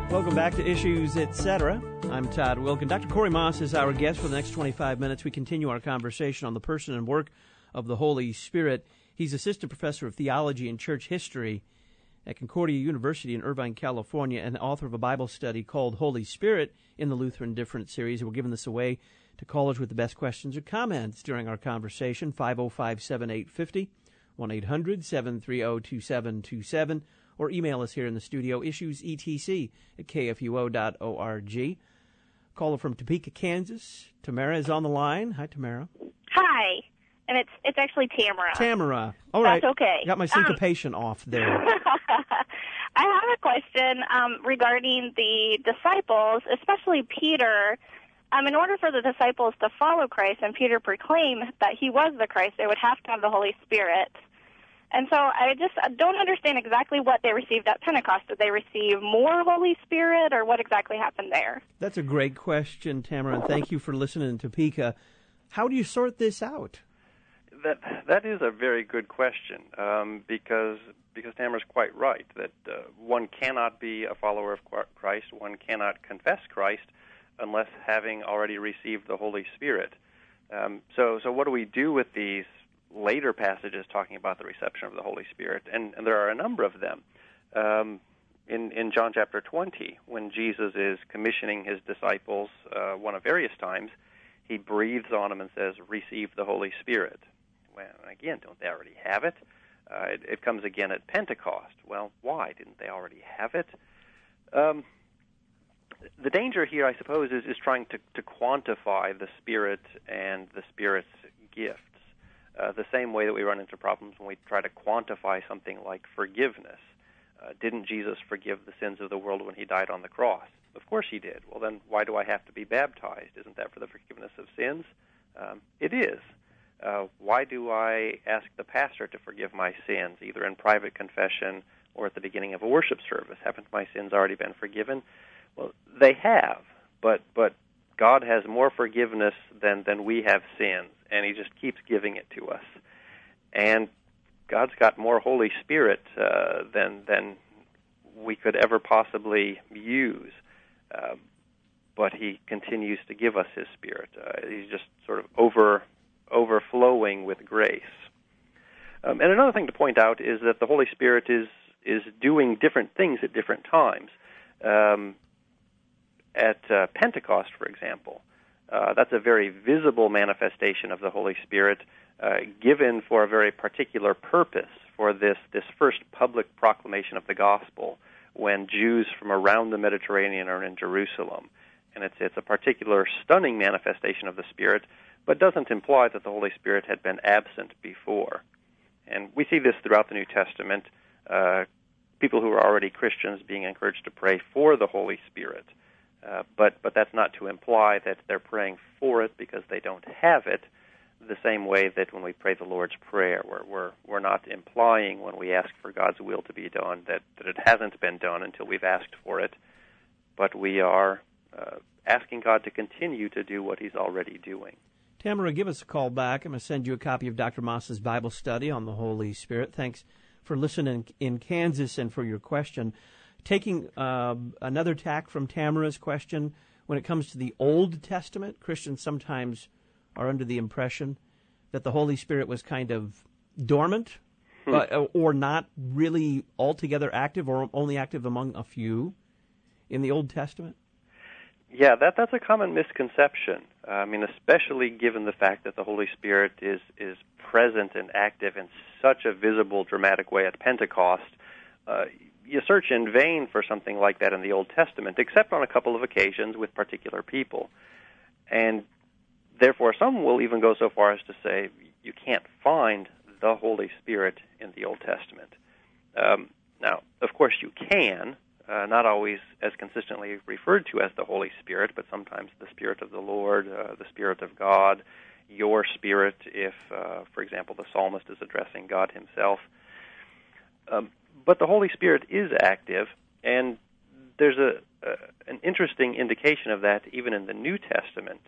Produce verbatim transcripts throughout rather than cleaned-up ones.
Welcome back to Issues, et cetera. I'm Todd Wilkin. Doctor Corey Moss is our guest for the next twenty-five minutes. We continue our conversation on the person and work of the Holy Spirit. He's Assistant Professor of Theology and Church History at Concordia University in Irvine, California, and author of a Bible study called Holy Spirit in the Lutheran Difference series. We're giving this away to callers with the best questions or comments during our conversation. five oh five, seven eight five oh, one eight hundred, seven three zero, two seven two seven, or email us here in the studio, issuesetc at k f u o dot org. Caller from Topeka, Kansas. Tamara is on the line. Hi, Tamara. Hi. And it's it's actually Tamara. Tamara. All right. That's okay. Got my syncopation um, off there. I have a question um, regarding the disciples, especially Peter. Um, in order for the disciples to follow Christ and Peter proclaim that he was the Christ, they would have to have the Holy Spirit. And so I just I don't understand exactly what they received at Pentecost. Did they receive more Holy Spirit, or what exactly happened there? That's a great question, Tamara, and thank you for listening to Topeka. How do you sort this out? That that is a very good question, um, because because Tamara's quite right that uh, one cannot be a follower of Christ, one cannot confess Christ unless having already received the Holy Spirit. Um, so so what do we do with these later passages talking about the reception of the Holy Spirit? And, and there are a number of them. Um, in in John chapter twenty, when Jesus is commissioning his disciples uh, one of various times, he breathes on them and says, "Receive the Holy Spirit." Well, again, don't they already have it? Uh, it? It comes again at Pentecost. Well, why? Didn't they already have it? Um, the danger here, I suppose, is, is trying to, to quantify the Spirit and the Spirit's gifts, uh, the same way that we run into problems when we try to quantify something like forgiveness. Uh, didn't Jesus forgive the sins of the world when he died on the cross? Of course he did. Well, then why do I have to be baptized? Isn't that for the forgiveness of sins? Um, it is. Uh, why do I ask the pastor to forgive my sins, either in private confession or at the beginning of a worship service? Haven't my sins already been forgiven? Well, they have, but but God has more forgiveness than, than we have sins, and he just keeps giving it to us. And God's got more Holy Spirit uh, than than we could ever possibly use, uh, but he continues to give us his Spirit. Uh, he's just sort of over... overflowing with grace. Um, and another thing to point out is that the Holy Spirit is is doing different things at different times. Um, at uh, Pentecost, for example, uh, that's a very visible manifestation of the Holy Spirit uh, given for a very particular purpose, for this, this first public proclamation of the gospel when Jews from around the Mediterranean are in Jerusalem. And it's, it's a particular stunning manifestation of the Spirit, but doesn't imply that the Holy Spirit had been absent before. And we see this throughout the New Testament, uh, people who are already Christians being encouraged to pray for the Holy Spirit. Uh, but, but that's not to imply that they're praying for it because they don't have it, the same way that when we pray the Lord's Prayer, we're, we're, we're not implying when we ask for God's will to be done that, that it hasn't been done until we've asked for it, but we are uh, asking God to continue to do what he's already doing. Tamara, give us a call back. I'm going to send you a copy of Doctor Moss's Bible study on the Holy Spirit. Thanks for listening in Kansas and for your question. Taking uh, another tack from Tamara's question, when it comes to the Old Testament, Christians sometimes are under the impression that the Holy Spirit was kind of dormant hmm. uh, or not really altogether active or only active among a few in the Old Testament. Yeah, that that's a common misconception. Uh, I mean, especially given the fact that the Holy Spirit is is present and active in such a visible, dramatic way at Pentecost. Uh, you search in vain for something like that in the Old Testament, except on a couple of occasions with particular people. And therefore, some will even go so far as to say you can't find the Holy Spirit in the Old Testament. Um, now, of course, you can. Uh, not always as consistently referred to as the Holy Spirit, but sometimes the Spirit of the Lord, uh, the Spirit of God, your Spirit, if, uh, for example, the psalmist is addressing God himself. Um, but the Holy Spirit is active, and there's a, a an interesting indication of that even in the New Testament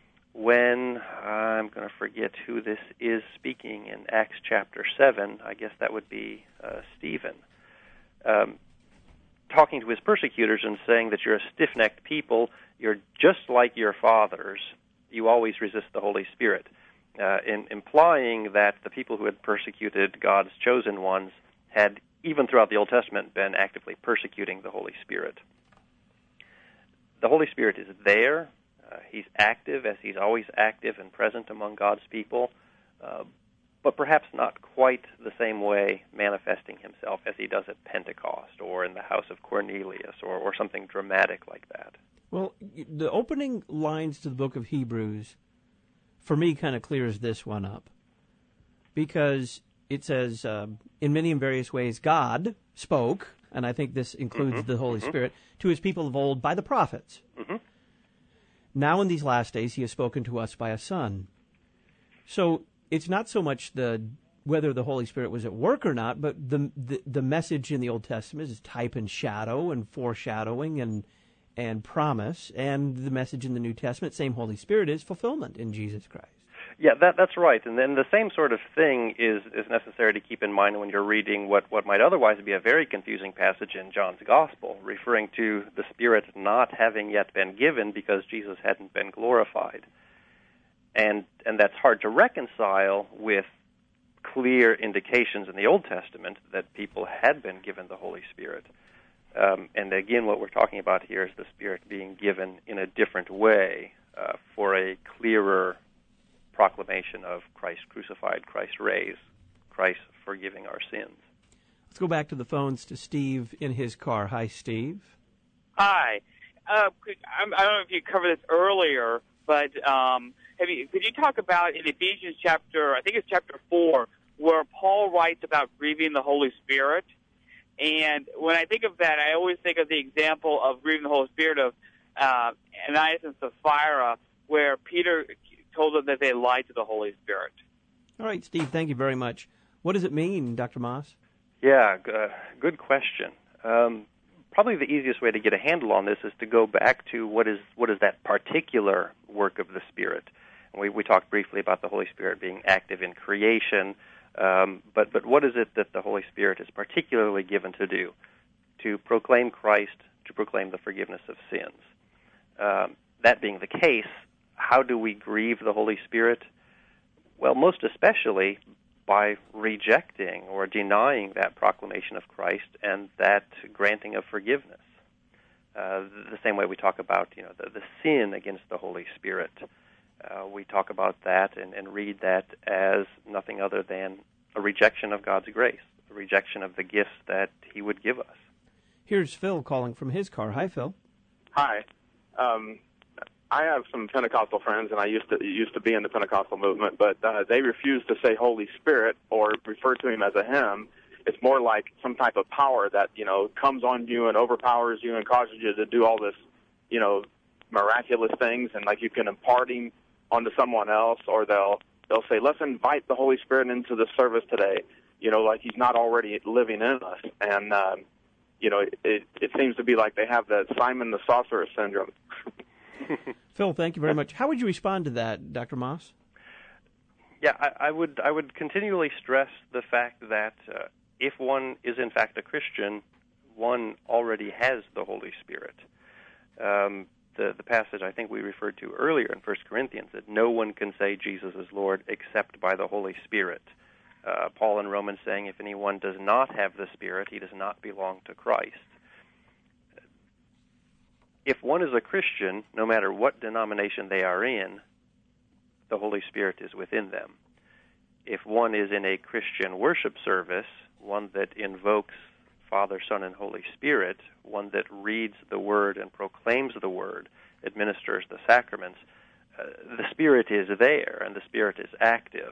when, uh, I'm going to forget who this is speaking in Acts chapter seven, I guess that would be uh, Stephen. Um, talking to his persecutors and saying that you're a stiff-necked people, you're just like your fathers, you always resist the Holy Spirit, uh, in, implying that the people who had persecuted God's chosen ones had, even throughout the Old Testament, been actively persecuting the Holy Spirit. The Holy Spirit is there. Uh, he's active, as he's always active and present among God's people, uh, but perhaps not quite the same way manifesting himself as he does at Pentecost or in the house of Cornelius or, or something dramatic like that. Well, the opening lines to the book of Hebrews, for me, kind of clears this one up. Because it says, uh, in many and various ways, God spoke, and I think this includes mm-hmm. the Holy mm-hmm. Spirit, to his people of old by the prophets. Mm-hmm. Now in these last days, he has spoken to us by a Son. So it's not so much the whether the Holy Spirit was at work or not, but the the, the message in the Old Testament is type and shadow and foreshadowing and and promise, and the message in the New Testament, same Holy Spirit, is fulfillment in Jesus Christ. Yeah, that, that's right. And then the same sort of thing is, is necessary to keep in mind when you're reading what, what might otherwise be a very confusing passage in John's Gospel, referring to the Spirit not having yet been given because Jesus hadn't been glorified. And and that's hard to reconcile with clear indications in the Old Testament that people had been given the Holy Spirit. Um, and again, what we're talking about here is the Spirit being given in a different way uh, for a clearer proclamation of Christ crucified, Christ raised, Christ forgiving our sins. Let's go back to the phones to Steve in his car. Hi, Steve. Hi. Uh, could, I don't know if you covered this earlier, but um, have you, could you talk about in Ephesians chapter, I think it's chapter four, where Paul writes about grieving the Holy Spirit? And when I think of that, I always think of the example of grieving the Holy Spirit of uh, Ananias and Sapphira, where Peter told them that they lied to the Holy Spirit. All right, Steve, thank you very much. What does it mean, Doctor Moss? Yeah, uh, good question. Um, probably the easiest way to get a handle on this is to go back to what is what is that particular work of the Spirit. And we, we talked briefly about the Holy Spirit being active in creation, um, but, but what is it that the Holy Spirit is particularly given to do? To proclaim Christ, to proclaim the forgiveness of sins. Um, that being the case, how do we grieve the Holy Spirit? Well, most especially by rejecting or denying that proclamation of Christ and that granting of forgiveness. Uh, the same way we talk about, you know, the, the sin against the Holy Spirit. Uh, we talk about that and, and read that as nothing other than a rejection of God's grace, a rejection of the gifts that He would give us. Here's Phil calling from his car. Hi, Phil. Hi. Um, I have some Pentecostal friends, and I used to used to be in the Pentecostal movement, but uh, they refuse to say Holy Spirit or refer to Him as a Him. It's more like some type of power that, you know, comes on you and overpowers you and causes you to do all this, you know, miraculous things, and like you can impart Him onto someone else, or they'll they'll say, let's invite the Holy Spirit into the service today, you know, like He's not already living in us. And, um, you know, it, it seems to be like they have that Simon the Sorcerer syndrome. Phil, thank you very much. How would you respond to that, Doctor Moss? Yeah, I, I would I would continually stress the fact that uh, if one is in fact a Christian, one already has the Holy Spirit. Um, the, the passage I think we referred to earlier in First Corinthians, that no one can say Jesus is Lord except by the Holy Spirit. Uh, Paul in Romans saying if anyone does not have the Spirit, he does not belong to Christ. If one is a Christian, no matter what denomination they are in, the Holy Spirit is within them. If one is in a Christian worship service, one that invokes Father, Son, and Holy Spirit, one that reads the Word and proclaims the Word, administers the sacraments, uh, the Spirit is there, and the Spirit is active.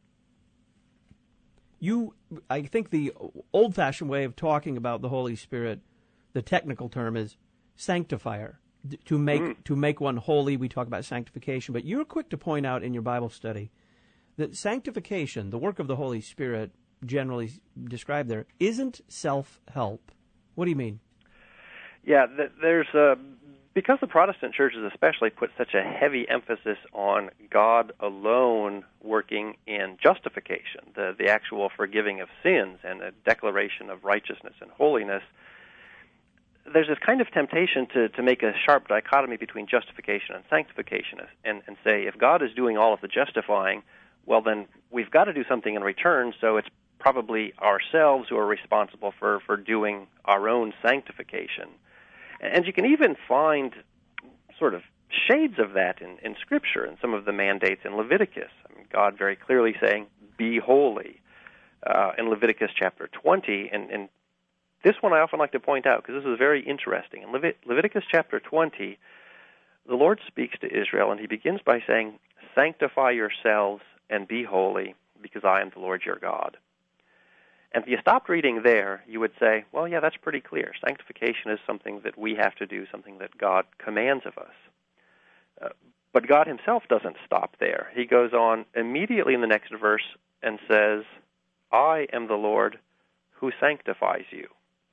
You, I think the old-fashioned way of talking about the Holy Spirit, the technical term is sanctifier, to make mm. to make one holy. We talk about sanctification, but you're quick to point out in your Bible study that sanctification, the work of the Holy Spirit, generally described there, isn't self-help. What do you mean? Yeah, there's a, because the Protestant churches especially put such a heavy emphasis on God alone working in justification, the, the actual forgiving of sins and a declaration of righteousness and holiness. there's this kind of temptation to, to make a sharp dichotomy between justification and sanctification and, and say if God is doing all of the justifying, well, then we've got to do something in return, so it's probably ourselves who are responsible for, for doing our own sanctification. And you can even find sort of shades of that in, in Scripture and some of the mandates in Leviticus. I mean, God very clearly saying, be holy, uh, in Leviticus chapter twenty. And, and this one I often like to point out because this is very interesting. In Levit- Leviticus chapter twenty, the Lord speaks to Israel, and he begins by saying, sanctify yourselves and be holy, because I am the Lord your God. And if you stopped reading there, you would say, well, yeah, that's pretty clear. Sanctification is something that we have to do, something that God commands of us. Uh, but God himself doesn't stop there. He goes on immediately in the next verse and says, I am the Lord who sanctifies you.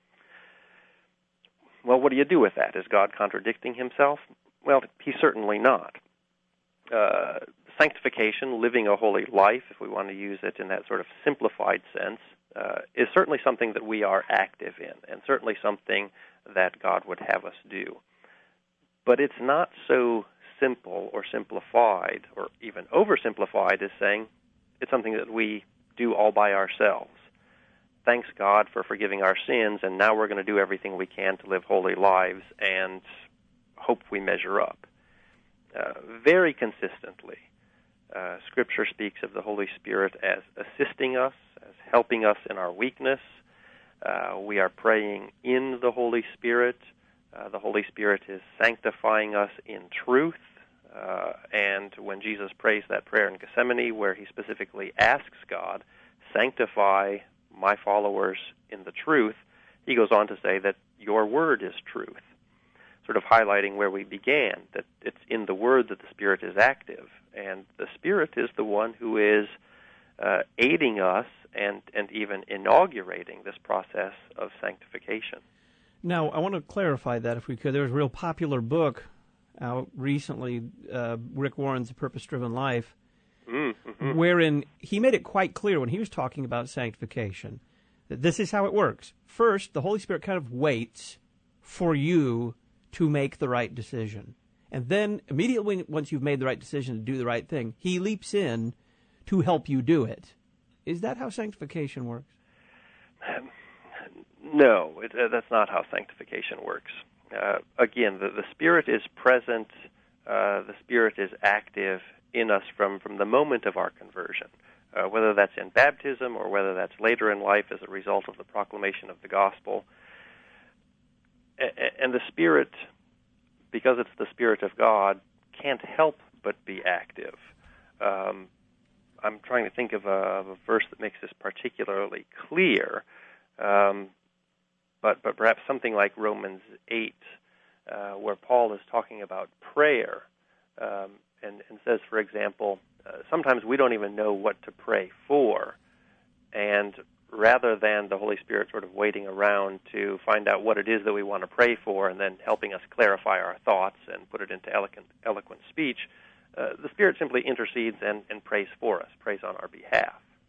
Well, what do you do with that? Is God contradicting himself? Well, he's certainly not. Uh, sanctification, living a holy life, if we want to use it in that sort of simplified sense, uh, is certainly something that we are active in, and certainly something that God would have us do. But it's not so simple or simplified or even oversimplified as saying it's something that we do all by ourselves. Thanks God for forgiving our sins, and now we're going to do everything we can to live holy lives and hope we measure up. Uh, very consistently, uh, Scripture speaks of the Holy Spirit as assisting us, as helping us in our weakness. Uh, we are praying in the Holy Spirit. Uh, the Holy Spirit is sanctifying us in truth. Uh, and when Jesus prays that prayer in Gethsemane, where he specifically asks God, sanctify my followers in the truth, he goes on to say that your word is truth, sort of highlighting where we began, that it's in the Word that the Spirit is active, and the Spirit is the one who is uh, aiding us and, and even inaugurating this process of sanctification. Now, I want to clarify that, if we could. There was a real popular book out recently, uh, Rick Warren's The Purpose-Driven Life, mm-hmm. wherein he made it quite clear when he was talking about sanctification that this is how it works. First, the Holy Spirit kind of waits for you to make the right decision. And then immediately once you've made the right decision to do the right thing, he leaps in to help you do it. Is that how sanctification works? Um, no, it, uh, that's not how sanctification works. Uh, again, the, the Spirit is present, uh, the Spirit is active in us from, from the moment of our conversion, uh, whether that's in baptism or whether that's later in life as a result of the proclamation of the gospel. And the Spirit, because it's the Spirit of God, can't help but be active. Um, I'm trying to think of a, of a verse that makes this particularly clear, um, but, but perhaps something like Romans eight, uh, where Paul is talking about prayer, um, and, and says, for example, uh, sometimes we don't even know what to pray for, and rather than the Holy Spirit sort of waiting around to find out what it is that we want to pray for and then helping us clarify our thoughts and put it into eloquent, eloquent speech, uh, the Spirit simply intercedes and, and prays for us, prays on our behalf.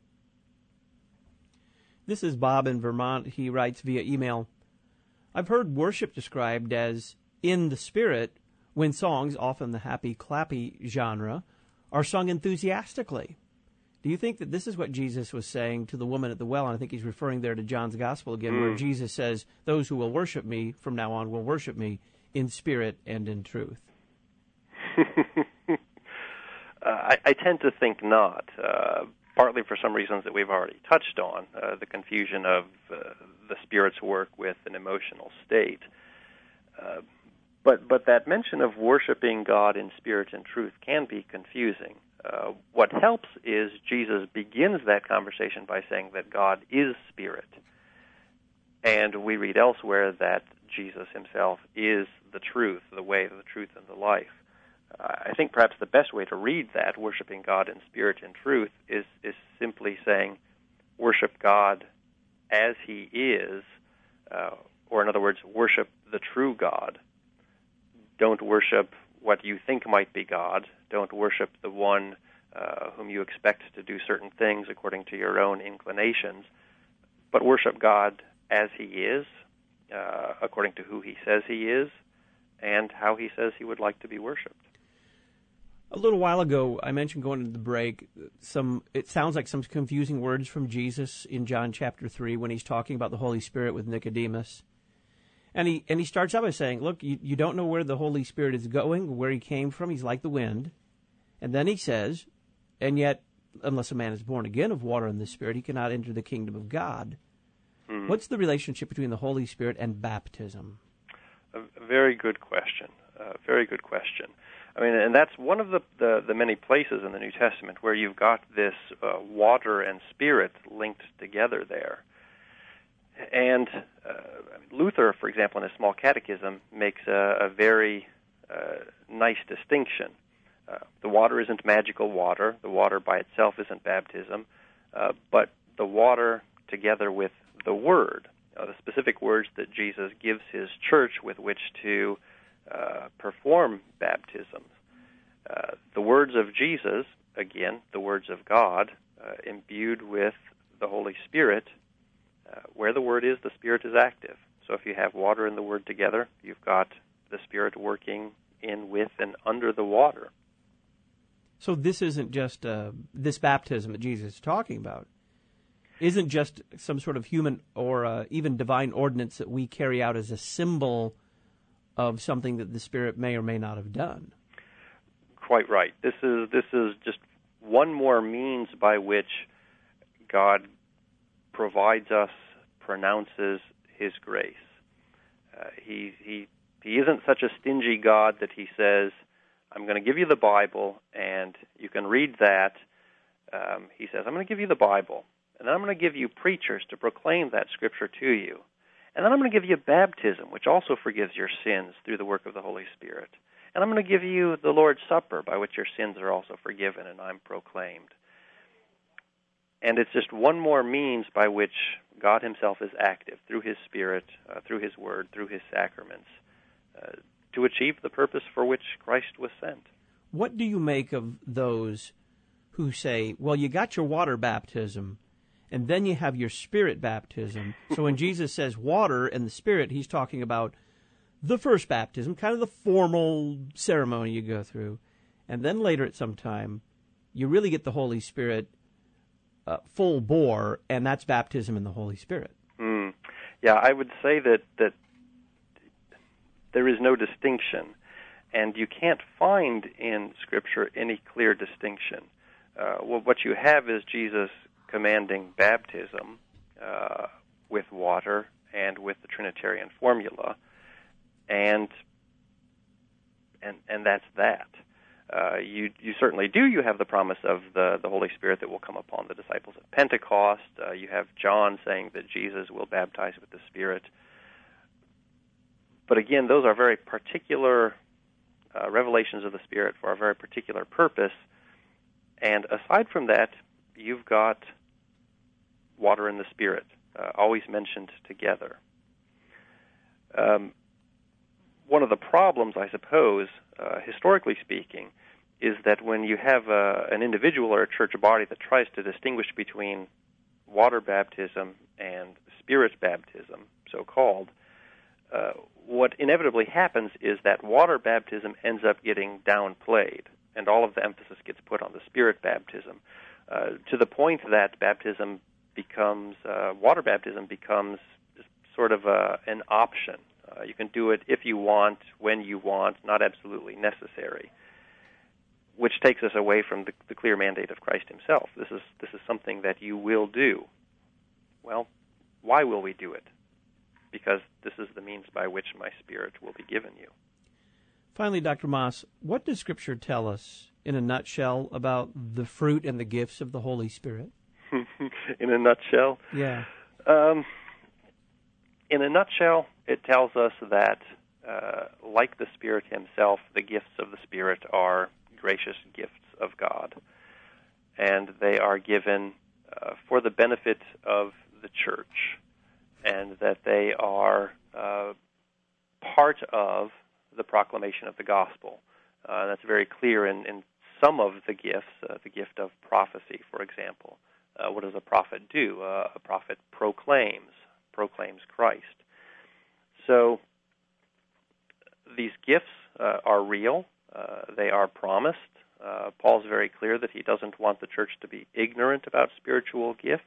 This is Bob in Vermont. He writes via email, I've heard worship described as in the Spirit when songs, often the happy, clappy genre, are sung enthusiastically. Do you think that this is what Jesus was saying to the woman at the well? And I think he's referring there to John's Gospel again, mm. where Jesus says, those who will worship me from now on will worship me in spirit and in truth. uh, I, I tend to think not, uh, partly for some reasons that we've already touched on, uh, the confusion of uh, the Spirit's work with an emotional state. Uh, but, but that mention of worshiping God in spirit and truth can be confusing. Uh, what helps is Jesus begins that conversation by saying that God is spirit. And we read elsewhere that Jesus himself is the truth, the way, the truth, and the life. Uh, I think perhaps the best way to read that, worshiping God in spirit and truth, is, is simply saying, worship God as he is, uh, or in other words, worship the true God. Don't worship what you think might be God. Don't worship the one uh, whom you expect to do certain things according to your own inclinations, but worship God as he is, uh, according to who he says he is and how he says he would like to be worshipped. A little while ago, I mentioned going into the break, some it sounds like some confusing words from Jesus in John chapter three when he's talking about the Holy Spirit with Nicodemus. And he and he starts out by saying, look, you, you don't know where the Holy Spirit is going, where he came from. He's like the wind. And then he says, and yet, unless a man is born again of water and the Spirit, he cannot enter the kingdom of God. Mm-hmm. What's the relationship between the Holy Spirit and baptism? A very good question. A very good question. I mean, and that's one of the, the, the many places in the New Testament where you've got this uh, water and Spirit linked together there. And uh, Luther, for example, in his Small Catechism, makes a, a very uh, nice distinction. Uh, the water isn't magical water. The water by itself isn't baptism. Uh, but the water together with the Word, uh, the specific words that Jesus gives his church with which to uh, perform baptisms. Uh, the words of Jesus, again, the words of God, uh, imbued with the Holy Spirit. Uh, where the Word is, the Spirit is active. So if you have water and the Word together, you've got the Spirit working in, with, and under the water. So this isn't just uh, this baptism that Jesus is talking about isn't just some sort of human or uh, even divine ordinance that we carry out as a symbol of something that the Spirit may or may not have done. Quite right. This is this is just one more means by which God provides us, pronounces His grace. Uh, he he he isn't such a stingy God that He says, I'm going to give you the Bible, and you can read that. Um, he says, I'm going to give you the Bible, and then I'm going to give you preachers to proclaim that Scripture to you. And then I'm going to give you baptism, which also forgives your sins through the work of the Holy Spirit. And I'm going to give you the Lord's Supper, by which your sins are also forgiven, and I'm proclaimed. And it's just one more means by which God Himself is active, through His Spirit, uh, through His Word, through His sacraments, uh, to achieve the purpose for which Christ was sent. What do you make of those who say, well, you got your water baptism, and then you have your Spirit baptism? So when Jesus says water and the Spirit, He's talking about the first baptism, kind of the formal ceremony you go through. And then later at some time, you really get the Holy Spirit uh, full bore, and that's baptism in the Holy Spirit. Mm. Yeah, I would say that, that there is no distinction, and you can't find in Scripture any clear distinction. Uh, well, what you have is Jesus commanding baptism uh, with water and with the Trinitarian formula, and and and that's that. Uh, you you certainly do. You have the promise of the, the Holy Spirit that will come upon the disciples at Pentecost. Uh, you have John saying that Jesus will baptize with the Spirit. But again, those are very particular uh, revelations of the Spirit for a very particular purpose. And aside from that, you've got water and the Spirit, uh, always mentioned together. Um, one of the problems, I suppose, uh, historically speaking, is that when you have a, an individual or a church body that tries to distinguish between water baptism and Spirit baptism, so-called, uh, what inevitably happens is that water baptism ends up getting downplayed, and all of the emphasis gets put on the Spirit baptism, uh, to the point that baptism becomes, uh, water baptism becomes sort of a, an option. Uh, you can do it if you want, when you want, not absolutely necessary, which takes us away from the, the clear mandate of Christ Himself. This is this is something that you will do. Well, why will we do it? Because this is the means by which my Spirit will be given you. Finally, Doctor Moss, what does Scripture tell us, in a nutshell, about the fruit and the gifts of the Holy Spirit? In a nutshell? Yeah. Um, in a nutshell, it tells us that, uh, like the Spirit Himself, the gifts of the Spirit are gracious gifts of God, and they are given uh, for the benefit of the church, and that they are uh, part of the proclamation of the gospel. Uh, that's very clear in, in some of the gifts, uh, the gift of prophecy, for example. Uh, what does a prophet do? Uh, a prophet proclaims, proclaims Christ. so these gifts uh, are real. Uh, they are promised. Uh, Paul's very clear that he doesn't want the church to be ignorant about spiritual gifts,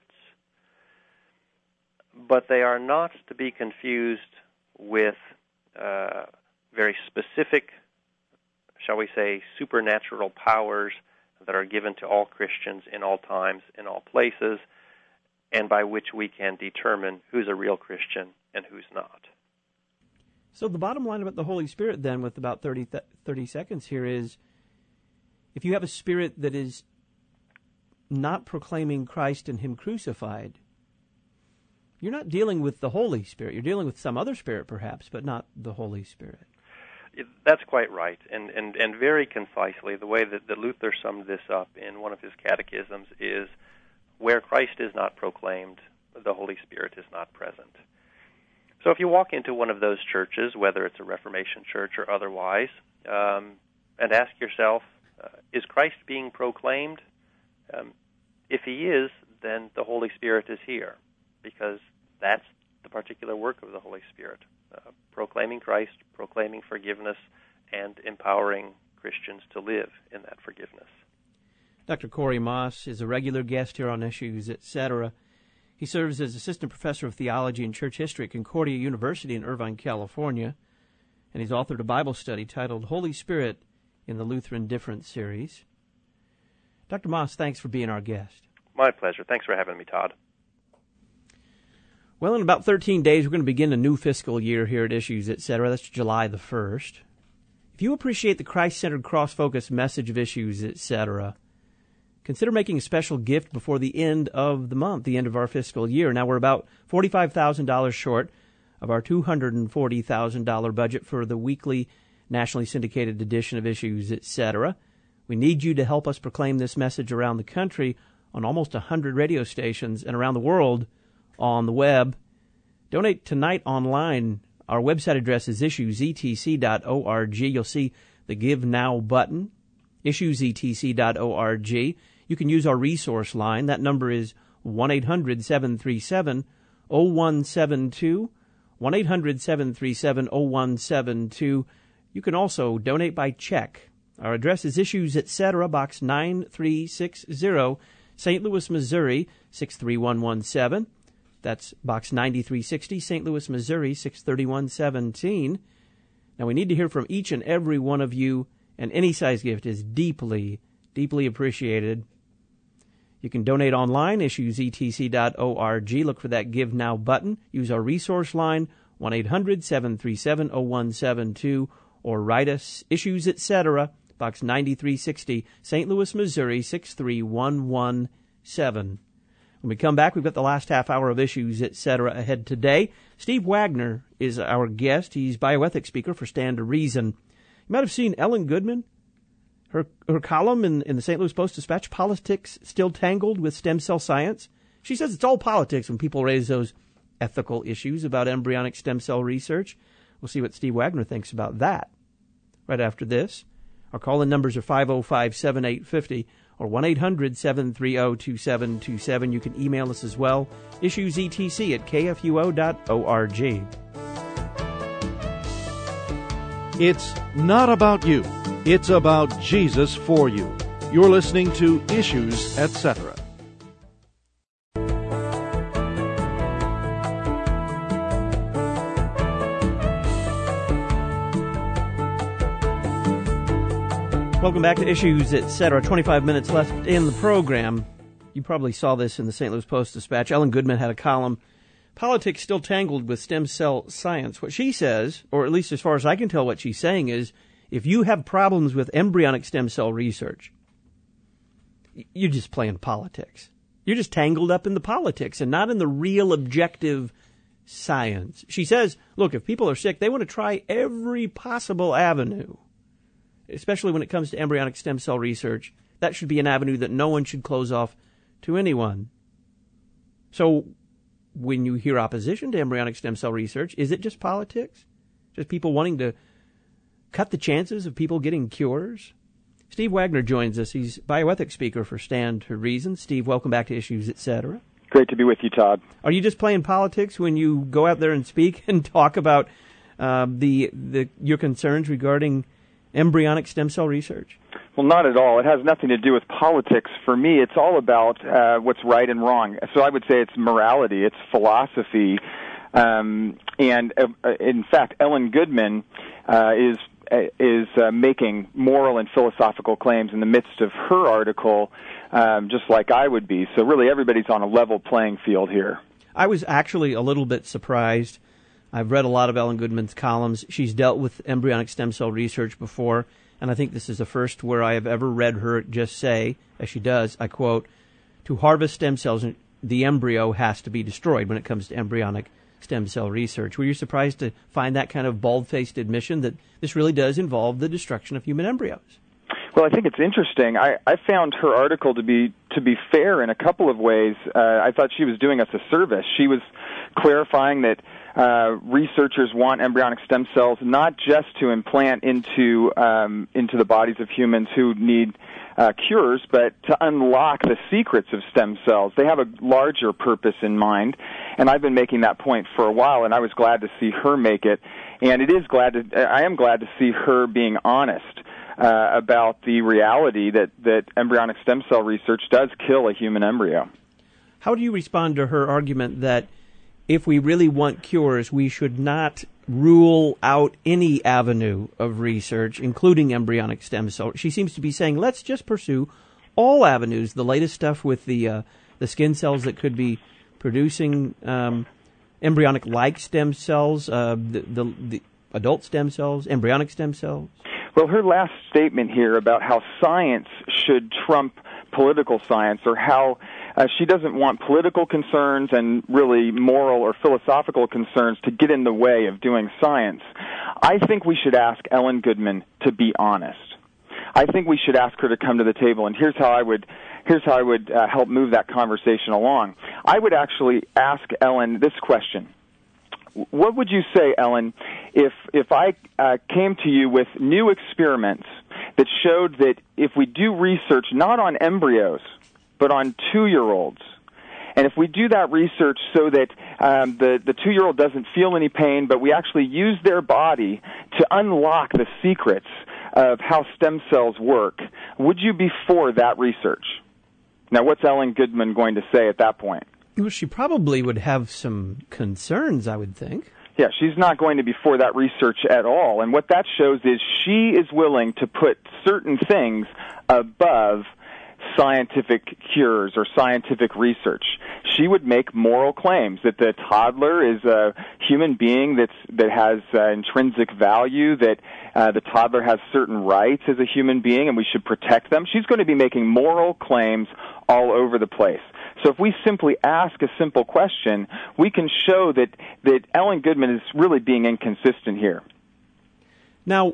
but they are not to be confused with uh, very specific, shall we say, supernatural powers that are given to all Christians in all times, in all places, and by which we can determine who's a real Christian and who's not. So the bottom line about the Holy Spirit, then, with about thirty, thirty seconds here, is if you have a spirit that is not proclaiming Christ and Him crucified, you're not dealing with the Holy Spirit. You're dealing with some other spirit, perhaps, but not the Holy Spirit. That's quite right. And, and, and very concisely, the way that, that Luther summed this up in one of his catechisms is, where Christ is not proclaimed, the Holy Spirit is not present. So if you walk into one of those churches, whether it's a Reformation church or otherwise, um, and ask yourself, uh, is Christ being proclaimed? Um, if He is, then the Holy Spirit is here, because that's the particular work of the Holy Spirit, uh, proclaiming Christ, proclaiming forgiveness, and empowering Christians to live in that forgiveness. Doctor Corey Moss is a regular guest here on Issues, et cetera. He serves as Assistant Professor of Theology and Church History at Concordia University in Irvine, California, and he's authored a Bible study titled Holy Spirit in the Lutheran Difference series. Doctor Moss, thanks for being our guest. My pleasure. Thanks for having me, Todd. Well, in about thirteen days, we're going to begin a new fiscal year here at Issues, et cetera. That's July the first. If you appreciate the Christ-centered, cross-focused message of Issues, et cetera, consider making a special gift before the end of the month, the end of our fiscal year. Now, we're about forty-five thousand dollars short of our two hundred forty thousand dollars budget for the weekly nationally syndicated edition of Issues, et cetera. We need you to help us proclaim this message around the country on almost one hundred radio stations and around the world on the web. Donate tonight online. Our website address is issues e t c dot org. You'll see the Give Now button, issues e t c dot org. You can use our resource line. That number is one eight hundred seven three seven oh one seven two, one eight hundred seven three seven oh one seven two. You can also donate by check. Our address is Issues, et cetera, Box nine three six zero, Saint Louis, Missouri, six three one one seven. That's Box ninety-three sixty, Saint Louis, Missouri, six three one one seven. Now, we need to hear from each and every one of you, and any size gift is deeply, deeply appreciated. You can donate online, issues e t c dot org. Look for that Give Now button. Use our resource line, one eight hundred seven three seven oh one seven two, or write us, Issues, et cetera, Box ninety-three sixty, Saint Louis, Missouri, six three one one seven. When we come back, we've got the last half hour of Issues, et cetera ahead today. Steve Wagner is our guest. He's bioethics speaker for Stand to Reason. You might have seen Ellen Goodman, her her column in, in the Saint Louis Post-Dispatch, Politics Still Tangled with Stem Cell Science. She says it's all politics when people raise those ethical issues about embryonic stem cell research. We'll see what Steve Wagner thinks about that right after this. Our call-in numbers are five oh five, seven eight five oh or one eight hundred seven three oh two seven two seven. You can email us as well, issuesetc at k f u o dot org. It's not about you. It's about Jesus for you. You're listening to Issues, et cetera. Welcome back to Issues, et cetera. twenty-five minutes left in the program. You probably saw this in the Saint Louis Post-Dispatch. Ellen Goodman had a column, Politics Still Tangled with Stem Cell Science. What she says, or at least as far as I can tell what she's saying, is if you have problems with embryonic stem cell research, you're just playing politics. You're just tangled up in the politics and not in the real objective science. She says, look, if people are sick, they want to try every possible avenue, especially when it comes to embryonic stem cell research. That should be an avenue that no one should close off to anyone. So when you hear opposition to embryonic stem cell research, is it just politics? Just people wanting to cut the chances of people getting cures? Steve Wagner joins us. He's bioethics speaker for Stand to Reason. Steve, welcome back to Issues, et cetera. Great to be with you, Todd. Are you just playing politics when you go out there and speak and talk about uh, the the your concerns regarding embryonic stem cell research? Well, not at all. It has nothing to do with politics. For me, it's all about uh, what's right and wrong. So I would say it's morality, it's philosophy, um, and uh, in fact, Ellen Goodman uh, is is uh, making moral and philosophical claims in the midst of her article, um, just like I would be. So really, everybody's on a level playing field here. I was actually a little bit surprised. I've read a lot of Ellen Goodman's columns. She's dealt with embryonic stem cell research before, and I think this is the first where I have ever read her just say, as she does, I quote, "To harvest stem cells, the embryo has to be destroyed when it comes to embryonic stem cell research." Were you surprised to find that kind of bald-faced admission that this really does involve the destruction of human embryos? Well, I think it's interesting. I, I found her article to be to be fair in a couple of ways. Uh, I thought she was doing us a service. She was clarifying that uh, researchers want embryonic stem cells not just to implant into um, into the bodies of humans who need uh, cures, but to unlock the secrets of stem cells. They have a larger purpose in mind, and I've been making that point for a while, and I was glad to see her make it. And it is glad to, I am glad to see her being honest uh, about the reality that, that embryonic stem cell research does kill a human embryo. How do you respond to her argument that if we really want cures, we should not rule out any avenue of research, including embryonic stem cell? She seems to be saying, let's just pursue all avenues, the latest stuff with the uh, the skin cells that could be producing um, embryonic-like stem cells, uh, the, the, the adult stem cells, embryonic stem cells. Well, her last statement here about how science should trump political science, or how uh, she doesn't want political concerns and really moral or philosophical concerns to get in the way of doing science. I think we should ask Ellen Goodman to be honest. I think we should ask her to come to the table, and here's how I would here's how I would uh, help move that conversation along. I would actually ask Ellen this question. What would you say, Ellen, if if I uh, came to you with new experiments that showed that if we do research not on embryos, but on two-year-olds, and if we do that research so that um, the, the two-year-old doesn't feel any pain, but we actually use their body to unlock the secrets of how stem cells work, would you be for that research? Now, what's Ellen Goodman going to say at that point? Well, she probably would have some concerns, I would think. Yeah, she's not going to be for that research at all. And what that shows is she is willing to put certain things above scientific cures or scientific research. She would make moral claims that the toddler is a human being that's that has uh, intrinsic value, that uh, the toddler has certain rights as a human being and we should protect them. She's going to be making moral claims all over the place. So if we simply ask a simple question, we can show that, that Ellen Goodman is really being inconsistent here. Now,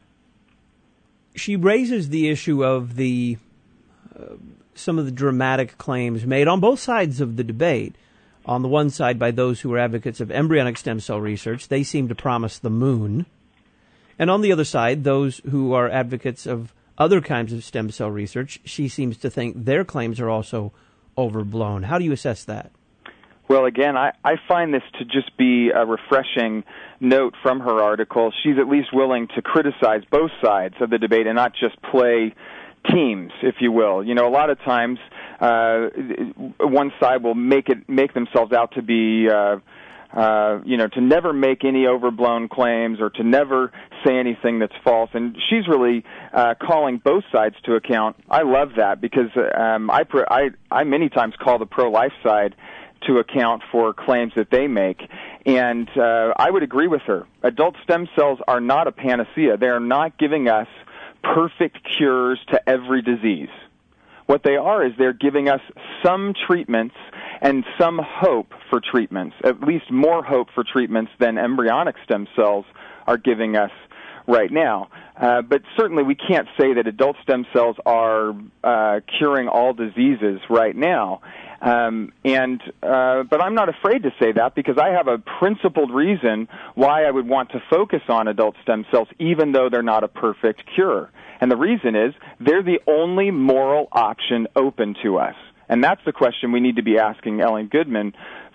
she raises the issue of the uh, some of the dramatic claims made on both sides of the debate. On the one side, by those who are advocates of embryonic stem cell research, they seem to promise the moon. And on the other side, those who are advocates of other kinds of stem cell research, she seems to think their claims are also overblown. How do you assess that? Well, again, I, I find this to just be a refreshing note from her article. She's at least willing to criticize both sides of the debate and not just play teams, if you will. You know, a lot of times uh, one side will make it make themselves out to be, uh, uh, you know, to never make any overblown claims or to never say anything that's false. And she's really uh, calling both sides to account. I love that because um, I, pr- I I many times call the pro-life side to account for claims that they make. And uh, I would agree with her. Adult stem cells are not a panacea. They are not giving us perfect cures to every disease. What they are is they're giving us some treatments and some hope for treatments, at least more hope for treatments than embryonic stem cells are giving us right now. Uh, but certainly we can't say that adult stem cells are uh, curing all diseases right now. Um, and uh, but I'm not afraid to say that because I have a principled reason why I would want to focus on adult stem cells, even though they're not a perfect cure. And the reason is they're the only moral option open to us. And that's the question we need to be asking Ellen Goodman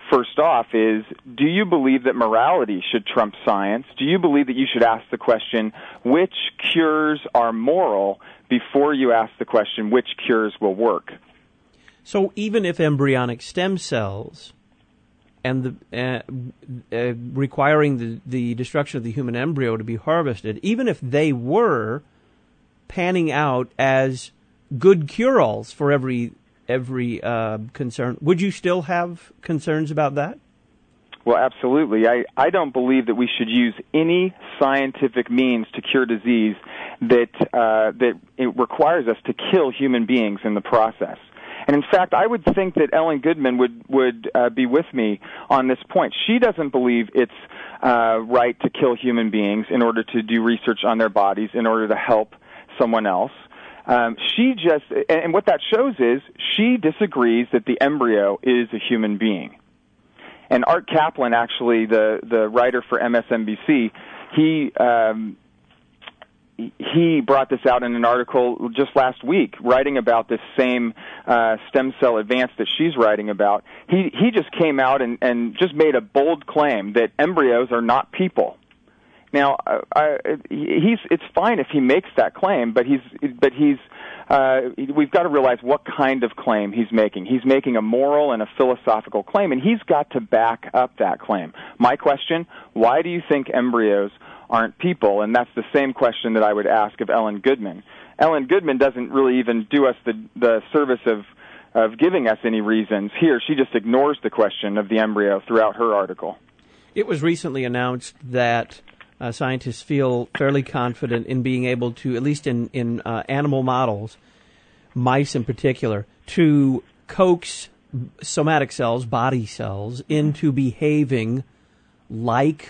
first off, is do you believe that morality should trump science? Do you believe that you should ask the question, which cures are moral, before you ask the question, which cures will work? So even if embryonic stem cells and the uh, uh, requiring the, the destruction of the human embryo to be harvested, even if they were panning out as good cure-alls for every every uh, concern, would you still have concerns about that? Well, absolutely. I, I don't believe that we should use any scientific means to cure disease that uh, that it requires us to kill human beings in the process. And in fact, I would think that Ellen Goodman would would uh, be with me on this point. She doesn't believe it's uh, right to kill human beings in order to do research on their bodies in order to help someone else. Um, she just, and what that shows is she disagrees that the embryo is a human being. And Art Kaplan, actually, the, the writer for M S N B C, he um, he brought this out in an article just last week, writing about this same uh, stem cell advance that she's writing about. He he just came out and, and just made a bold claim that embryos are not people. Now, uh, I, he's it's fine if he makes that claim, but he's but he's uh, we've got to realize what kind of claim he's making. He's making a moral and a philosophical claim, and he's got to back up that claim. My question: why do you think embryos aren't people? And that's the same question that I would ask of Ellen Goodman. Ellen Goodman doesn't really even do us the the service of of giving us any reasons here. She just ignores the question of the embryo throughout her article. It was recently announced that Uh, scientists feel fairly confident in being able to, at least in, in uh, animal models, mice in particular, to coax somatic cells, body cells, into behaving like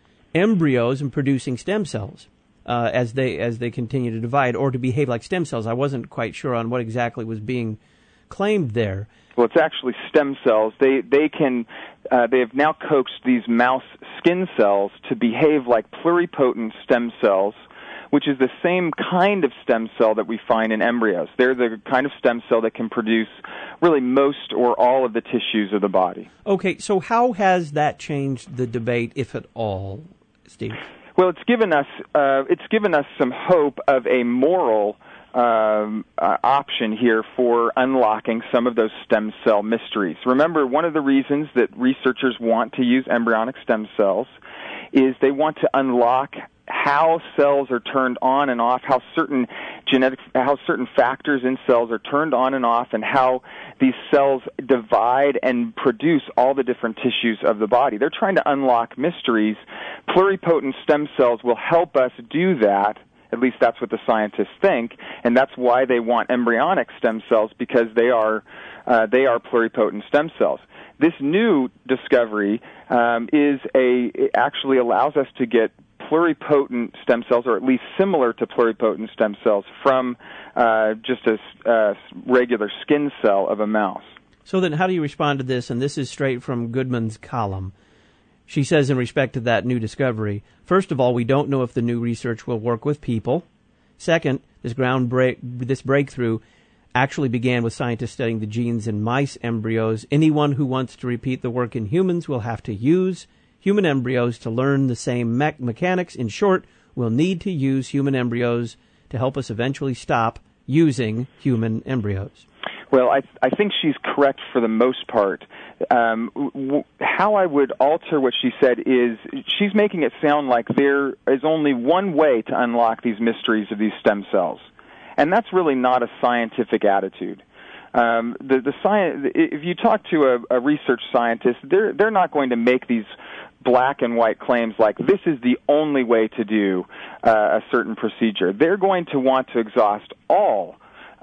embryos and producing stem cells uh, as they as they continue to divide, or to behave like stem cells. I wasn't quite sure on what exactly was being claimed there. Well, it's actually stem cells. They they can uh, they have now coaxed these mouse skin cells to behave like pluripotent stem cells, which is the same kind of stem cell that we find in embryos. They're the kind of stem cell that can produce really most or all of the tissues of the body. Okay, so how has that changed the debate, if at all, Steve? Well, it's given us uh, it's given us some hope of a moral Um, uh, option here for unlocking some of those stem cell mysteries. Remember, one of the reasons that researchers want to use embryonic stem cells is they want to unlock how cells are turned on and off, how certain genetic, how certain factors in cells are turned on and off, and how these cells divide and produce all the different tissues of the body. They're trying to unlock mysteries. Pluripotent stem cells will help us do that. At least that's what the scientists think, and that's why they want embryonic stem cells, because they are uh, they are pluripotent stem cells. This new discovery um, is a it actually allows us to get pluripotent stem cells, or at least similar to pluripotent stem cells, from uh, just a uh, regular skin cell of a mouse. So then, how do you respond to this? And this is straight from Goodman's column. She says in respect to that new discovery, first of all, we don't know if the new research will work with people. Second, this ground break, this breakthrough actually began with scientists studying the genes in mice embryos. Anyone who wants to repeat the work in humans will have to use human embryos to learn the same me- mechanics. In short, we'll need to use human embryos to help us eventually stop using human embryos. Well, I, I think she's correct for the most part. Um, w- how I would alter what she said is she's making it sound like there is only one way to unlock these mysteries of these stem cells, and that's really not a scientific attitude. Um, the, the science, if you talk to a, a research scientist, they're they're not going to make these black and white claims like this is the only way to do uh, a certain procedure. They're going to want to exhaust all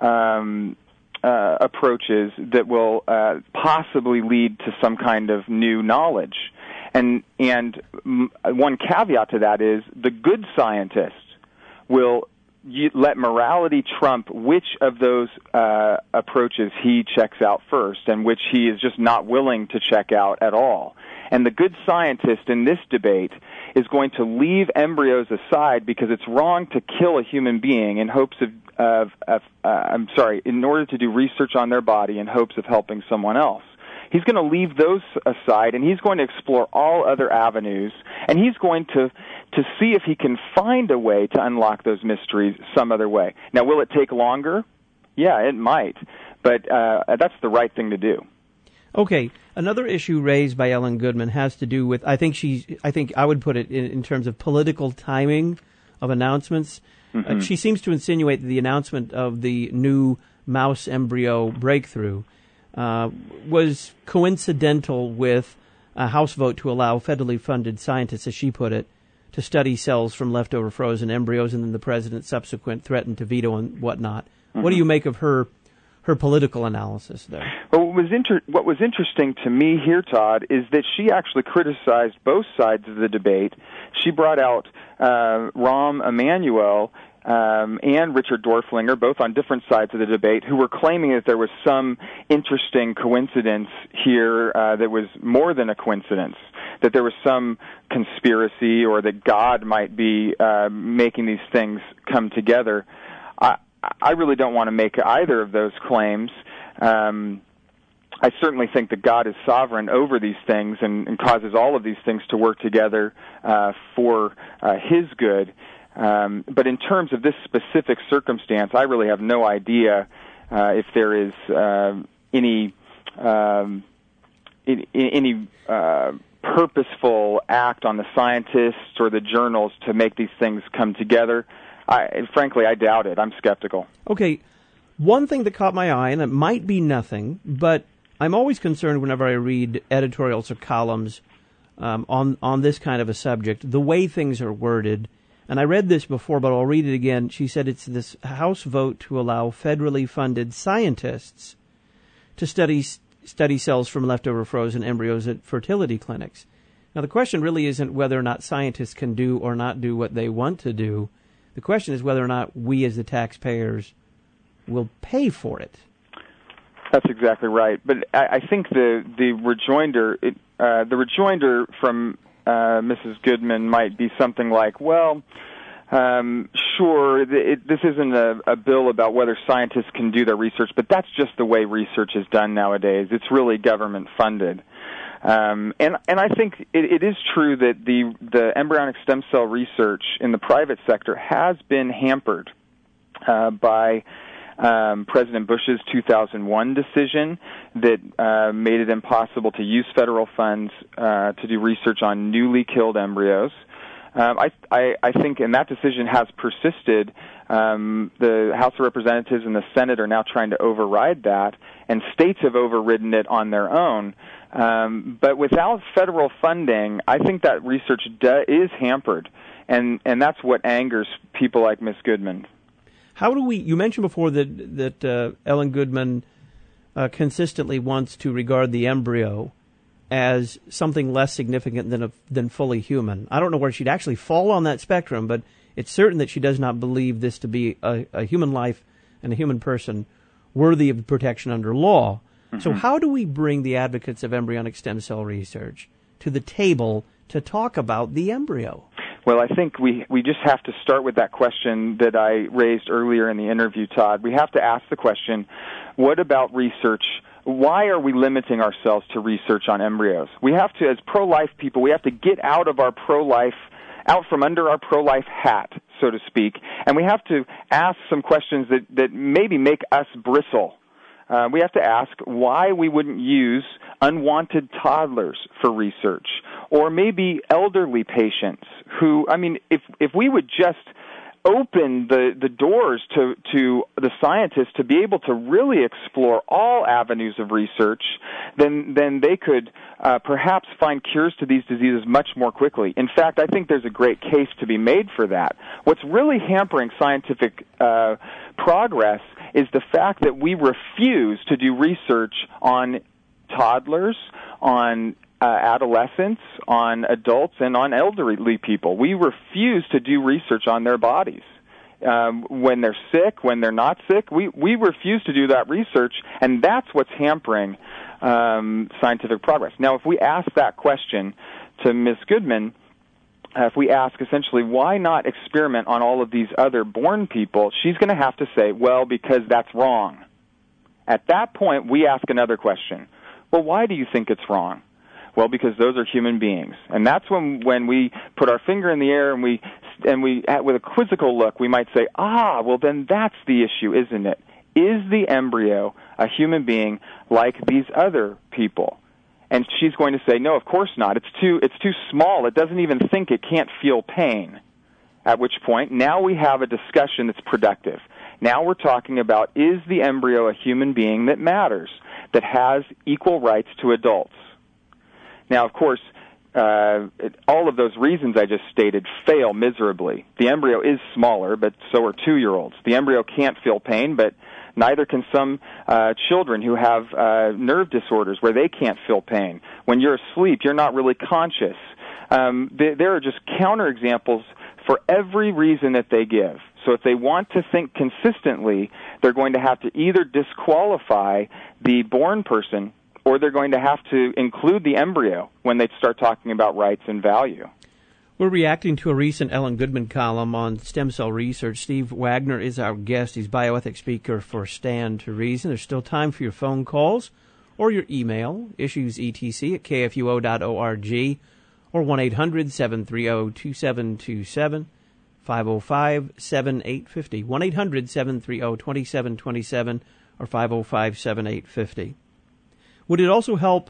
Um, Uh, approaches that will uh, possibly lead to some kind of new knowledge. And and m- one caveat to that is the good scientist will y- let morality trump which of those uh, approaches he checks out first and which he is just not willing to check out at all. And the good scientist in this debate is going to leave embryos aside because it's wrong to kill a human being in hopes of, of, of uh, I'm sorry, in order to do research on their body in hopes of helping someone else. He's going to leave those aside, and he's going to explore all other avenues, and he's going to to see if he can find a way to unlock those mysteries some other way. Now, will it take longer? Yeah, it might, but uh, that's the right thing to do. Okay, another issue raised by Ellen Goodman has to do with, I think she's, I think I would put it in, in terms of political timing of announcements. Mm-hmm. Uh, she seems to insinuate that the announcement of the new mouse embryo breakthrough uh, was coincidental with a House vote to allow federally funded scientists, as she put it, to study cells from leftover frozen embryos, and then the president subsequent threatened to veto and whatnot. Mm-hmm. What do you make of her her political analysis there? Well, what was, inter- what was interesting to me here, Todd, is that she actually criticized both sides of the debate. She brought out uh, Rahm Emanuel um, and Richard Dorflinger, both on different sides of the debate, who were claiming that there was some interesting coincidence here uh, that was more than a coincidence, that there was some conspiracy or that God might be uh, making these things come together. I, I really don't want to make either of those claims. Um, I certainly think that God is sovereign over these things and, and causes all of these things to work together uh, for uh, His good. Um, but in terms of this specific circumstance, I really have no idea uh, if there is uh, any um, any, any uh, purposeful act on the scientists or the journals to make these things come together. I, frankly, I doubt it. I'm skeptical. Okay, one thing that caught my eye, and it might be nothing, but I'm always concerned whenever I read editorials or columns um, on on this kind of a subject, the way things are worded. And I read this before, but I'll read it again. She said it's this House vote to allow federally funded scientists to study study cells from leftover frozen embryos at fertility clinics. Now, the question really isn't whether or not scientists can do or not do what they want to do. The question is whether or not we as the taxpayers will pay for it. That's exactly right. But I, I think the the rejoinder it, uh, the rejoinder from uh, Missus Goodman might be something like, well, um, sure, it, this isn't a, a bill about whether scientists can do their research, but that's just the way research is done nowadays. It's really government funded. Um, and and I think it, it is true that the the embryonic stem cell research in the private sector has been hampered uh, by um, President Bush's two thousand one decision that uh, made it impossible to use federal funds uh, to do research on newly killed embryos. Um, I, I I think, and that decision has persisted. Um, the House of Representatives and the Senate are now trying to override that, and states have overridden it on their own. Um, but without federal funding, I think that research de- is hampered, and, and that's what angers people like Miz Goodman. How do we? You mentioned before that that uh, Ellen Goodman uh, consistently wants to regard the embryo as something less significant than a, than fully human. I don't know where she'd actually fall on that spectrum, but it's certain that she does not believe this to be a, a human life and a human person worthy of protection under law. Mm-hmm. So how do we bring the advocates of embryonic stem cell research to the table to talk about the embryo? Well, I think we, we just have to start with that question that I raised earlier in the interview, Todd. We have to ask the question, what about research? Why are we limiting ourselves to research on embryos? We have to, as pro-life people, we have to get out of our pro-life, out from under our pro-life hat, so to speak, and we have to ask some questions that, that maybe make us bristle. Uh, we have to ask why we wouldn't use unwanted toddlers for research, or maybe elderly patients who, I mean, if if we would just open the, the doors to, to the scientists to be able to really explore all avenues of research, then then they could uh, perhaps find cures to these diseases much more quickly. In fact, I think there's a great case to be made for that. What's really hampering scientific uh, progress is the fact that we refuse to do research on toddlers, on uh, adolescents, on adults, and on elderly people. We refuse to do research on their bodies. Um, when they're sick, when they're not sick, we, we refuse to do that research, and that's what's hampering um, scientific progress. Now, if we ask that question to Miz Goodman, Uh, if we ask essentially why not experiment on all of these other born people, she's going to have to say, well, because that's wrong. At that point, we ask another question. Well, why do you think it's wrong? Well, because those are human beings. And that's when when we put our finger in the air and we, and we with a quizzical look, we might say, ah, well, then that's the issue, isn't it? Is the embryo a human being like these other people? And she's going to say, no, of course not. It's too, it's too small. It doesn't even think it can't feel pain. At which point, now we have a discussion that's productive. Now we're talking about, is the embryo a human being that matters, that has equal rights to adults? Now, of course, uh, it, all of those reasons I just stated fail miserably. The embryo is smaller, but so are two-year-olds. The embryo can't feel pain, but neither can some uh, children who have uh, nerve disorders where they can't feel pain. When you're asleep, you're not really conscious. Um, th- there are just counterexamples for every reason that they give. So if they want to think consistently, they're going to have to either disqualify the born person or they're going to have to include the embryo when they start talking about rights and value. We're reacting to a recent Ellen Goodman column on stem cell research. Steve Wagner is our guest. He's bioethics speaker for Stand to Reason. There's still time for your phone calls or your email, issuesetc at k f u o dot org, or one eight hundred seven three zero two seven two seven, five oh five seven eight five oh, one eight hundred seven three zero two seven two seven, or five oh five seven eight five oh. Would it also help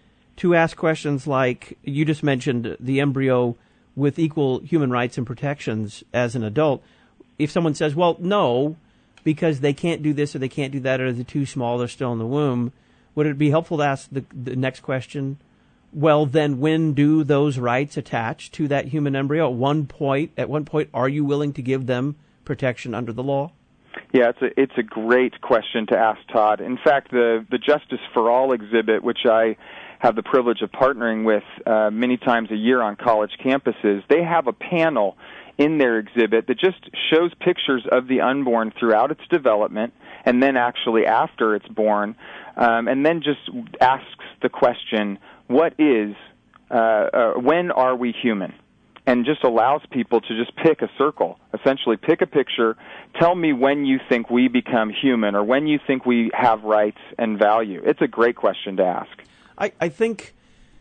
to ask questions like, you just mentioned the embryo with equal human rights and protections as an adult? If someone says, well, no, because they can't do this or they can't do that or they're too small, they're still in the womb, would it be helpful to ask the, the next question, well, then when do those rights attach to that human embryo? At one point, at one point, are you willing to give them protection under the law? Yeah, it's a, it's a great question to ask, Todd. In fact, the, the Justice for All exhibit, which I have the privilege of partnering with uh, many times a year on college campuses, they have a panel in their exhibit that just shows pictures of the unborn throughout its development and then actually after it's born, um, and then just asks the question, what is, uh, uh, when are we human? And just allows people to just pick a circle, essentially pick a picture, tell me when you think we become human or when you think we have rights and value. It's a great question to ask. I, I think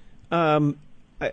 um, I,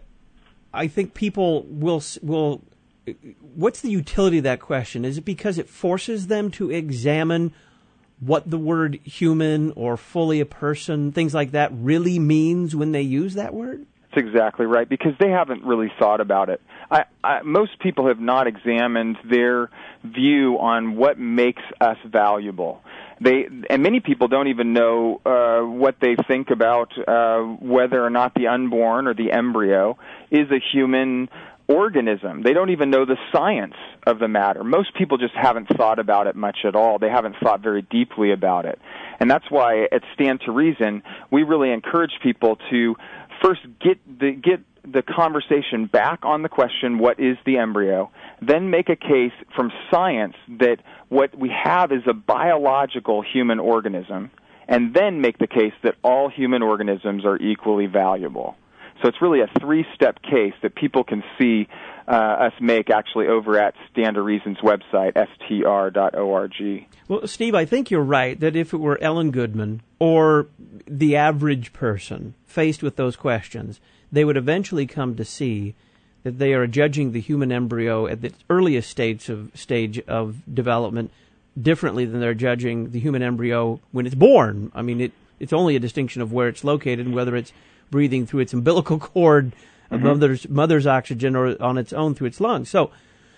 I think people will will. What's the utility of that question? Is it because it forces them to examine what the word human or fully a person, things like that, really means when they use that word? That's exactly right, because they haven't really thought about it. I, I, most people have not examined their view on what makes us valuable. They and many people don't even know uh, what they think about uh, whether or not the unborn or the embryo is a human organism. They don't even know the science of the matter. Most people just haven't thought about it much at all. They haven't thought very deeply about it. And that's why at Stand to Reason, we really encourage people to first get the get the conversation back on the question, what is the embryo? Then make a case from science that what we have is a biological human organism, and then make the case that all human organisms are equally valuable. So it's really a three-step case that people can see uh, us make actually over at Stand to Reason's website, S T R dot org. Well, Steve, I think you're right that if it were Ellen Goodman or the average person faced with those questions, they would eventually come to see that they are judging the human embryo at the earliest stage of stage of development differently than they're judging the human embryo when it's born. I mean, it it's only a distinction of where it's located and whether it's breathing through its umbilical cord, mm-hmm. mother's mother's oxygen, or on its own through its lungs. So,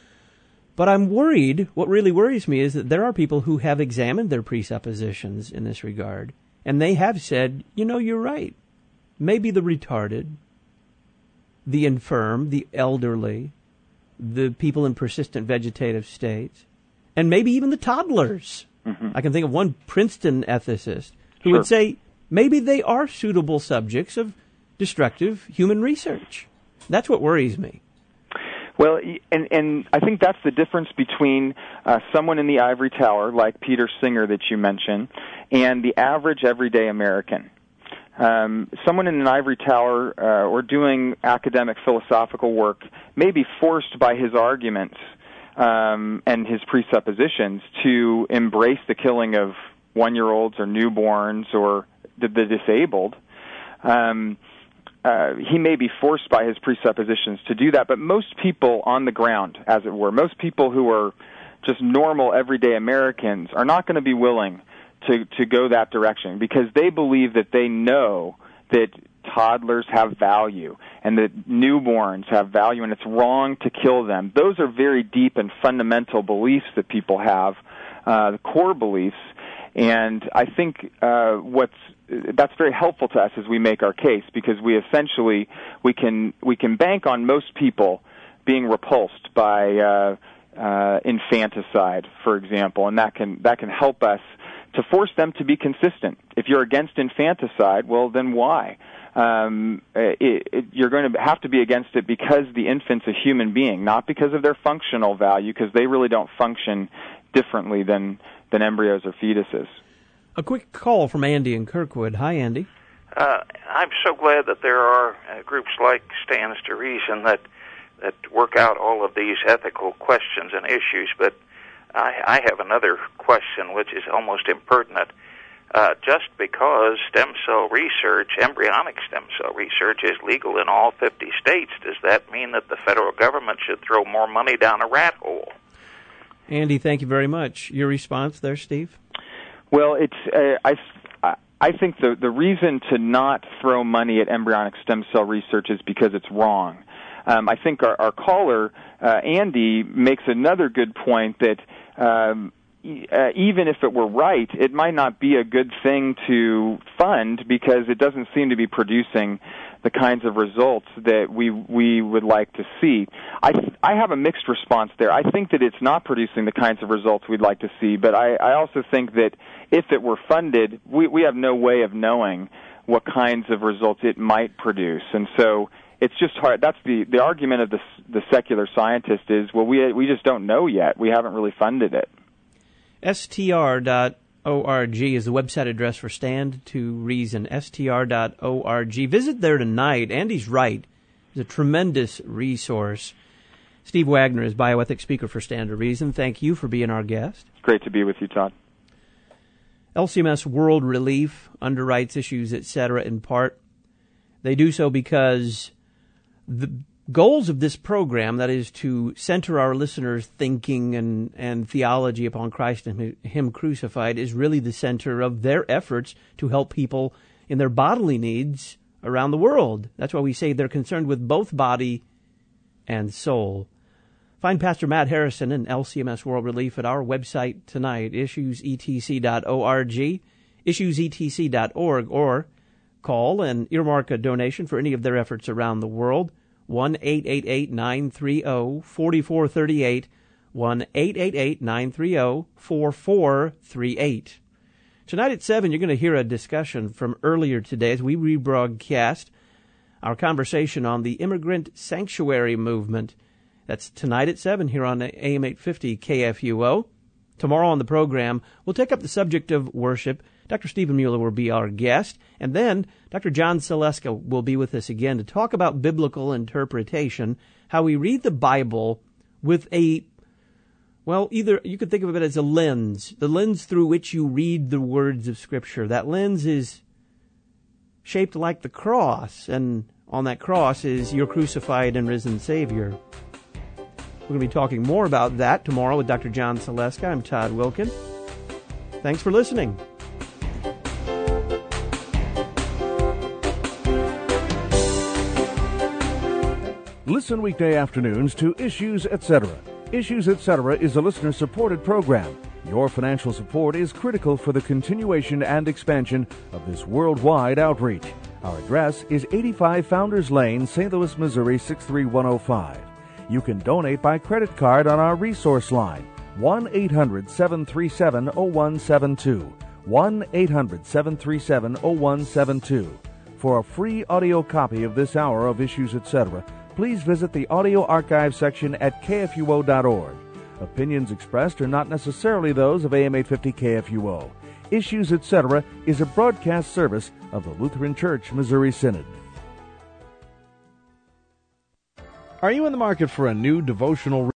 but I'm worried. What really worries me is that there are people who have examined their presuppositions in this regard, and they have said, you know, you're right. Maybe the retarded, the infirm, the elderly, the people in persistent vegetative states, and maybe even the toddlers. Mm-hmm. I can think of one Princeton ethicist who sure. would say maybe they are suitable subjects of destructive human research. That's what worries me. Well, and, and I think that's the difference between uh, someone in the ivory tower, like Peter Singer that you mentioned, and the average everyday American. Um, someone in an ivory tower uh, or doing academic philosophical work may be forced by his arguments um, and his presuppositions to embrace the killing of one-year-olds or newborns or the, the disabled. Um, uh, he may be forced by his presuppositions to do that, but most people on the ground, as it were, most people who are just normal, everyday Americans are not going to be willing to, to go that direction because they believe that they know that toddlers have value and that newborns have value and it's wrong to kill them. Those are very deep and fundamental beliefs that people have, uh, the core beliefs, and I think uh, what's that's very helpful to us as we make our case because we essentially we can we can bank on most people being repulsed by uh, uh, infanticide, for example, and that can that can help us to force them to be consistent. If you're against infanticide, well, then why? Um, it, it, you're going to have to be against it because the infant's a human being, not because of their functional value, because they really don't function differently than, than embryos or fetuses. A quick call from Andy in Kirkwood. Hi, Andy. Uh, I'm so glad that there are uh, groups like Stands to Reason that that work out all of these ethical questions and issues, but I, I have another question which is almost impertinent. Uh, just because stem cell research, embryonic stem cell research, is legal in all fifty states, does that mean that the federal government should throw more money down a rat hole? Andy, thank you very much. Your response there, Steve? Well, it's uh, I, I think the, the reason to not throw money at embryonic stem cell research is because it's wrong. Um, I think our, our caller, uh, Andy, makes another good point that um, Uh, even if it were right, it might not be a good thing to fund because it doesn't seem to be producing the kinds of results that we we would like to see. I I have a mixed response there. I think that it's not producing the kinds of results we'd like to see, but I, I also think that if it were funded, we, we have no way of knowing what kinds of results it might produce. And so it's just hard. That's the, the argument of the, the secular scientist is, well, we we just don't know yet. We haven't really funded it. S T R dot org is the website address for Stand to Reason, S T R dot org. Visit there tonight. Andy's right. It's a tremendous resource. Steve Wagner is bioethics speaker for Stand to Reason. Thank you for being our guest. It's great to be with you, Todd. L C M S World Relief underwrites issues, et cetera, in part. They do so because the goals of this program, that is to center our listeners' thinking and, and theology upon Christ and Him crucified, is really the center of their efforts to help people in their bodily needs around the world. That's why we say they're concerned with both body and soul. Find Pastor Matt Harrison and L C M S World Relief at our website tonight, issues e t c dot org, issues e t c dot org, or call and earmark a donation for any of their efforts around the world. one eight eight eight nine three zero four four three eight, one eight eight eight nine three zero four four three eight. Tonight at seven, you're going to hear a discussion from earlier today as we rebroadcast our conversation on the immigrant sanctuary movement. That's tonight at seven here on A M eight fifty K F U O. Tomorrow on the program, we'll take up the subject of worship. Doctor Stephen Mueller will be our guest, and then Doctor John Saleska will be with us again to talk about biblical interpretation, how we read the Bible with a, well, either you could think of it as a lens, the lens through which you read the words of Scripture. That lens is shaped like the cross, and on that cross is your crucified and risen Savior. We're going to be talking more about that tomorrow with Doctor John Saleska. I'm Todd Wilkin. Thanks for listening. Listen weekday afternoons to Issues, et cetera. Issues, et cetera is a listener-supported program. Your financial support is critical for the continuation and expansion of this worldwide outreach. Our address is eighty-five Founders Lane, Saint Louis, Missouri, six three one oh five. You can donate by credit card on our resource line, one eight hundred seven three seven oh one seven two, one eight hundred seven three seven oh one seven two. For a free audio copy of this hour of Issues, et cetera, please visit the audio archive section at k f u o dot org. Opinions expressed are not necessarily those of A M eight fifty K F U O. Issues, et cetera is a broadcast service of the Lutheran Church Missouri Synod. Are you in the market for a new devotional